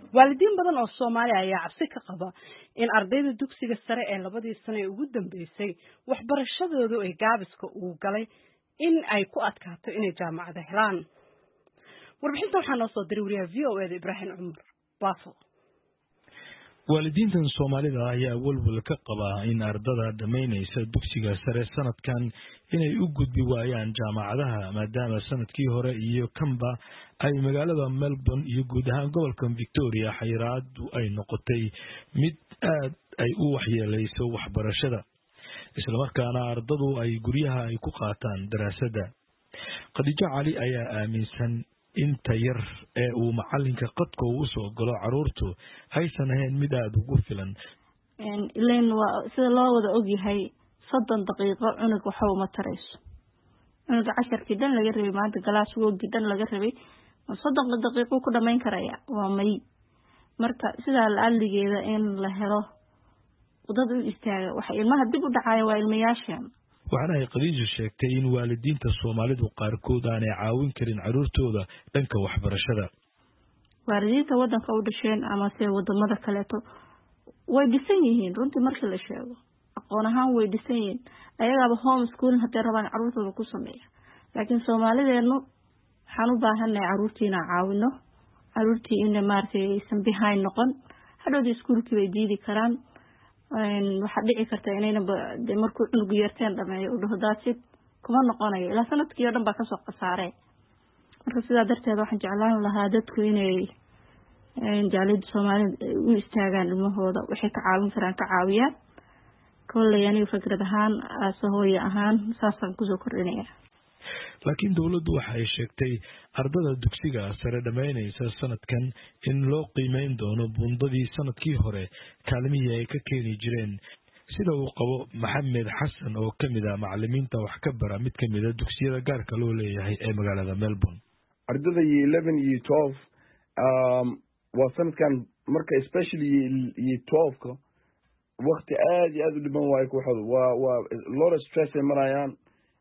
waalidiin badan oo Soomaali ayaa cabsi ka qaba in ardayda dugsiga sare ee labadii sano ee ugu dambeysay waxbarashadoodu ay gaabiska uu galay in ay ku adkaato inay jaamacada helaan. Warbixintan waxaa noo soo diray wariyaha VOA Ibrahim Cumar Baafo. waalidiintan Soomaalida ayaa walwal ka qaba in ardada dhameynaysa dugsiga sare sanadkan inay u gudbi waayaan jaamacadaha maadaama sanadkii hore iyo kanba ay magaalada Melbourne iyo guud ahaan gobolka Victoria xayiraadu ay noqotay mid aad ay u waxyeelayso waxbarashada isla markaana ardadu ay guryaha ay ku qaataan daraasadda. Khadiija Cali ayaa aaminsan inta yar ee uu macalinka qadka uu soo galo caruurtu aysan ahayn mid aad ugu filan. ileen waa sida loo wada og yahay 30 daqiiqo cunug waxa uu ma tarayso. cunug 10 kidan laga rabay maanta galaas woogidan laga rabay 30 daqiiqo ku dhameyn karaya waa may. marka sida la'aligeeda in la helo dad u istaaga waxa ilmaha dib u dhacay waa ilmayaashan. waxaana ay Khadiija sheegtay in waalidiinta Soomaalidu qaarkood aanay caawin karin caruurtooda dhanka waxbarashada. waalidiinta wadanka u dhasheen ama se wadamada kale way dhisan yihiin runtii marka la sheego aqoon ahaan way dhisan yihiin ayagaba home school hadda rabaan caruurtooda ku sameeya laakiin Soomaalideenu waxaan u baahanahay caruurtiina caawino caruurtii in maartay aysan behind noqon hadhow iskuulkii way diidi karaan waxa dhici karta inayna markuu cunug yarteen dhameeyo u dhahdaasid kuma noqonayo ilaa sanadkii oo dhan ba ka soo qasaaray. marka sidaa darteed waxaan jeclaan lahaa dadku inay jaalid Soomaaliyeed u istaagaan ilmahooda waxay ka caawin karaan ka caawiyaan kolley aniga fikrad ahaan asahooyo ahaan saasan ku soo kordhinaya. laakiin dawladdu waxa ay sheegtay ardada dugsiga sare dhameynaysa sanadkan in loo qiimeyn doono bundadii sanadkii hore kaalmihii ay ka keeni jireen sida uu qabo Maxamed Xasan oo kamid ah macallimiinta wax ka bara mid kamid ah dugsiyada gaarka loo leeyahay ee magaalada Melbourne. ardada 11 iyo 12 waa sanadkan marka especially 12ka waqti aad iyo aad u dhiban waay ku xado waa lot of stress ay marayaan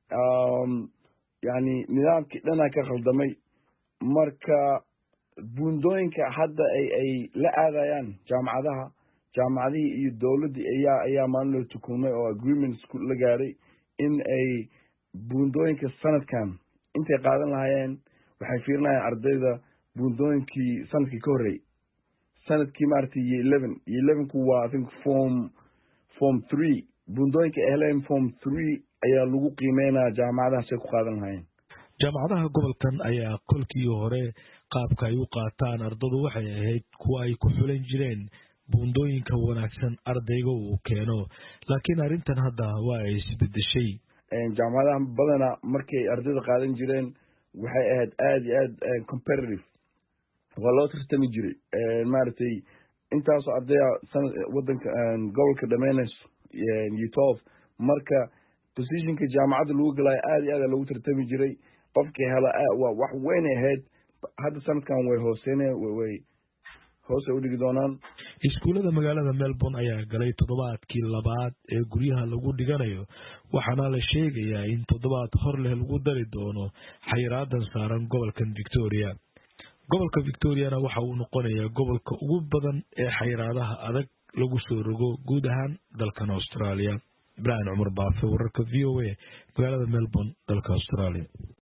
يعني nidaamkii dhana ka khaldamay marka buundooyinka hadda ay la aadayaan jaamacadihii iyo dawladda ayaa maamul tukumay oo agreements la gaaray in ay buundooyinka sanadkan intay qaadan lahaayeen waxay fiirinayaan ardayda buundooyinkii sanadkii ka horreeyay sanadkii maartay 11 ku waa I think form 3 buundooyinka ay heleen form 3 ayaa lagu qiimeynaa jaamacadaha ay ku qaadan lahaayeen. jaamacadaha gobolkan ayaa kolkii hore qaabka ay u qaataan ardadu waxay ahayd kuwa ay ku xulan jireen buundooyinka wanaagsan ardayga uu keeno laakiin arrintan hadda waa ay isbedeshay. jaamacadaha badana markay ardayda qaadan jireen waxay ahayd aad iyo aad competitive waa loo tartami jiray maartay intaasoo ardaya wadanka gobolka dhameynayso iyo 12 marka positionka jaamacada lagu galay aad iyo aad lagu tartami jiray qofkii hela waa wax weyn ahayd hadda sanadkan way hoose u dhigi doonaan. iskuulada magaalada Melbourne ayaa galay toddobaadkii labaad ee guryaha lagu dhiganayo waxaana la sheegayaa in toddobaad hor leh lagu dari doono xayiraadan saaran gobolkan Victoria. gobolka Victoriana waxa uu noqonayaa gobolka ugu badan ee xayiraadaha adag lagu soo rogo guud ahaan dalkan Australia. Ibrahim Cumar Baafo wararka VOA magaalada Melbourne dalka Australia.